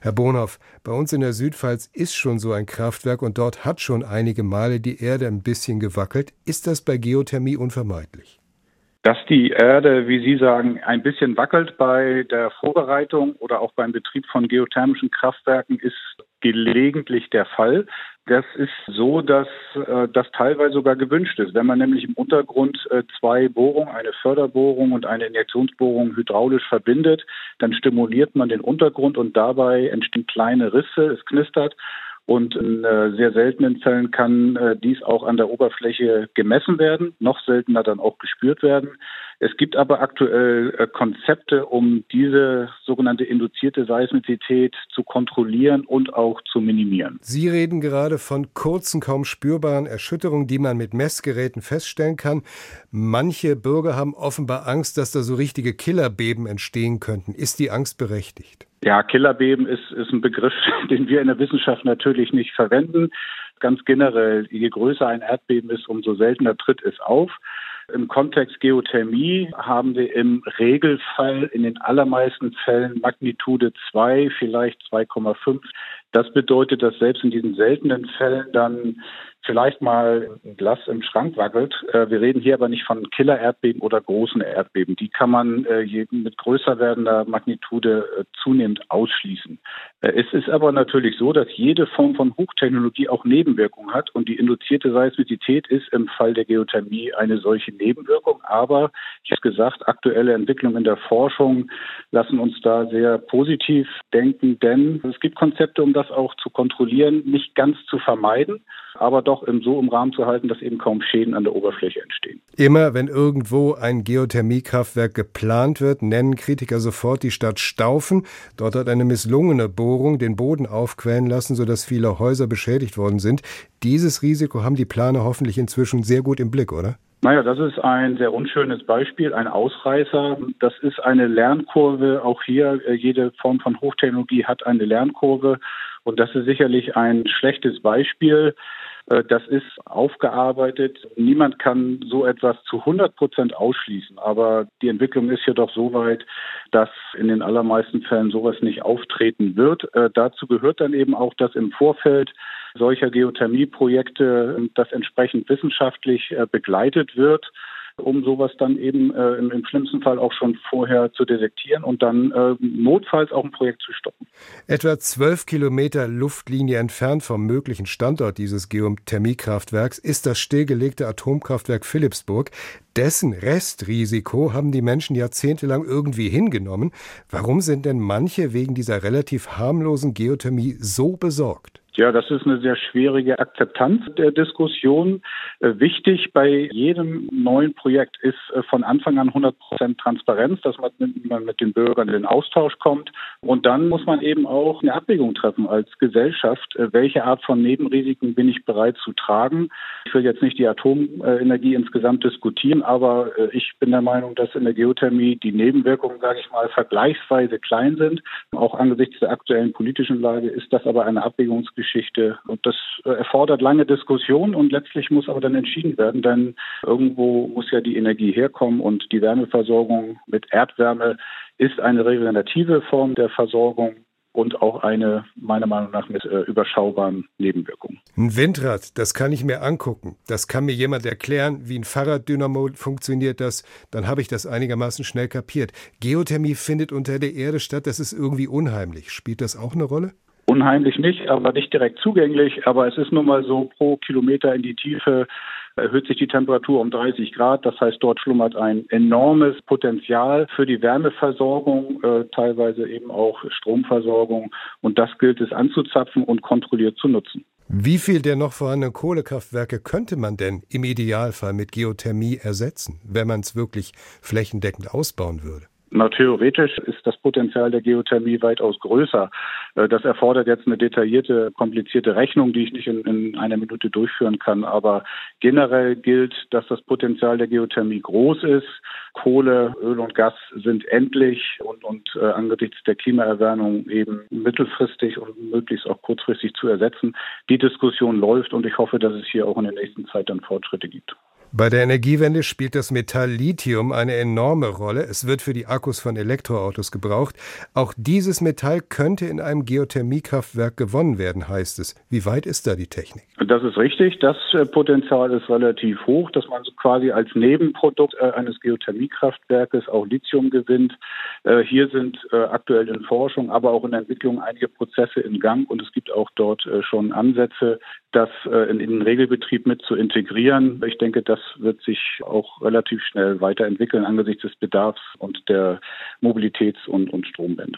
Herr Bonhoff, bei uns in der Südpfalz ist schon so ein Kraftwerk und dort hat schon einige Male die Erde ein bisschen gewackelt. Ist das bei Geothermie unvermeidlich? Dass die Erde, wie Sie sagen, ein bisschen wackelt bei der Vorbereitung oder auch beim Betrieb von geothermischen Kraftwerken, ist gelegentlich der Fall. Das ist so, dass das teilweise sogar gewünscht ist. Wenn man nämlich im Untergrund zwei Bohrungen, eine Förderbohrung und eine Injektionsbohrung hydraulisch verbindet, dann stimuliert man den Untergrund und dabei entstehen kleine Risse, es knistert. Und in sehr seltenen Fällen kann dies auch an der Oberfläche gemessen werden, noch seltener dann auch gespürt werden. Es gibt aber aktuell Konzepte, um diese sogenannte induzierte Seismizität zu kontrollieren und auch zu minimieren. Sie reden gerade von kurzen, kaum spürbaren Erschütterungen, die man mit Messgeräten feststellen kann. Manche Bürger haben offenbar Angst, dass da so richtige Killerbeben entstehen könnten. Ist die Angst berechtigt? Ja, Killerbeben ist ein Begriff, den wir in der Wissenschaft natürlich nicht verwenden. Ganz generell, je größer ein Erdbeben ist, umso seltener tritt es auf. Im Kontext Geothermie haben wir im Regelfall in den allermeisten Fällen Magnitude 2, vielleicht 2,5. Das bedeutet, dass selbst in diesen seltenen Fällen dann vielleicht mal ein Glas im Schrank wackelt. Wir reden hier aber nicht von Killer-Erdbeben oder großen Erdbeben. Die kann man mit größer werdender Magnitude zunehmend ausschließen. Es ist aber natürlich so, dass jede Form von Hochtechnologie auch Nebenwirkungen hat und die induzierte Seismizität ist im Fall der Geothermie eine solche Nebenwirkung. Aber ich habe gesagt, aktuelle Entwicklungen in der Forschung lassen uns da sehr positiv denken, denn es gibt Konzepte, um das auch zu kontrollieren, nicht ganz zu vermeiden, aber doch im Rahmen zu halten, dass eben kaum Schäden an der Oberfläche entstehen. Immer wenn irgendwo ein Geothermiekraftwerk geplant wird, nennen Kritiker sofort die Stadt Staufen. Dort hat eine misslungene Bohrung den Boden aufquellen lassen, sodass viele Häuser beschädigt worden sind. Dieses Risiko haben die Planer hoffentlich inzwischen sehr gut im Blick, oder? Naja, das ist ein sehr unschönes Beispiel, ein Ausreißer. Das ist eine Lernkurve. Auch hier, jede Form von Hochtechnologie hat eine Lernkurve. Und das ist sicherlich ein schlechtes Beispiel. Das ist aufgearbeitet. Niemand kann so etwas zu 100% ausschließen. Aber die Entwicklung ist jedoch so weit, dass in den allermeisten Fällen sowas nicht auftreten wird. Dazu gehört dann eben auch, dass im Vorfeld solcher Geothermieprojekte das entsprechend wissenschaftlich begleitet wird, um sowas dann eben im schlimmsten Fall auch schon vorher zu detektieren und dann notfalls auch ein Projekt zu stoppen. Etwa 12 Kilometer Luftlinie entfernt vom möglichen Standort dieses Geothermiekraftwerks ist das stillgelegte Atomkraftwerk Philipsburg. Dessen Restrisiko haben die Menschen jahrzehntelang irgendwie hingenommen. Warum sind denn manche wegen dieser relativ harmlosen Geothermie so besorgt? Ja, das ist eine sehr schwierige Akzeptanz der Diskussion. Wichtig bei jedem neuen Projekt ist von Anfang an 100% Transparenz, dass man mit den Bürgern in den Austausch kommt. Und dann muss man eben auch eine Abwägung treffen als Gesellschaft. Welche Art von Nebenrisiken bin ich bereit zu tragen? Ich will jetzt nicht die Atomenergie insgesamt diskutieren, aber ich bin der Meinung, dass in der Geothermie die Nebenwirkungen, sage ich mal, vergleichsweise klein sind. Auch angesichts der aktuellen politischen Lage ist das aber eine Abwägungsgeschichte. Und das erfordert lange Diskussion und letztlich muss aber dann entschieden werden, denn irgendwo muss ja die Energie herkommen und die Wärmeversorgung mit Erdwärme ist eine regenerative Form der Versorgung und auch eine, meiner Meinung nach, mit überschaubaren Nebenwirkungen. Ein Windrad, das kann ich mir angucken. Das kann mir jemand erklären, wie ein Fahrraddynamo funktioniert das. Dann habe ich das einigermaßen schnell kapiert. Geothermie findet unter der Erde statt. Das ist irgendwie unheimlich. Spielt das auch eine Rolle? Unheimlich nicht, aber nicht direkt zugänglich. Aber es ist nun mal so, pro Kilometer in die Tiefe erhöht sich die Temperatur um 30 Grad. Das heißt, dort schlummert ein enormes Potenzial für die Wärmeversorgung, teilweise eben auch Stromversorgung. Und das gilt es anzuzapfen und kontrolliert zu nutzen. Wie viel der noch vorhandenen Kohlekraftwerke könnte man denn im Idealfall mit Geothermie ersetzen, wenn man es wirklich flächendeckend ausbauen würde? Na, theoretisch ist das Potenzial der Geothermie weitaus größer. Das erfordert jetzt eine detaillierte, komplizierte Rechnung, die ich nicht in einer Minute durchführen kann. Aber generell gilt, dass das Potenzial der Geothermie groß ist. Kohle, Öl und Gas sind endlich und angesichts der Klimaerwärmung eben mittelfristig und möglichst auch kurzfristig zu ersetzen. Die Diskussion läuft und ich hoffe, dass es hier auch in der nächsten Zeit dann Fortschritte gibt. Bei der Energiewende spielt das Metall Lithium eine enorme Rolle. Es wird für die Akkus von Elektroautos gebraucht. Auch dieses Metall könnte in einem Geothermiekraftwerk gewonnen werden, heißt es. Wie weit ist da die Technik? Das ist richtig. Das Potenzial ist relativ hoch, dass man so quasi als Nebenprodukt eines Geothermiekraftwerkes auch Lithium gewinnt. Hier sind aktuell in Forschung, aber auch in der Entwicklung einige Prozesse in Gang und es gibt auch dort schon Ansätze, das in den Regelbetrieb mit zu integrieren. Ich denke, das wird sich auch relativ schnell weiterentwickeln angesichts des Bedarfs und der Mobilitäts- und Stromwende.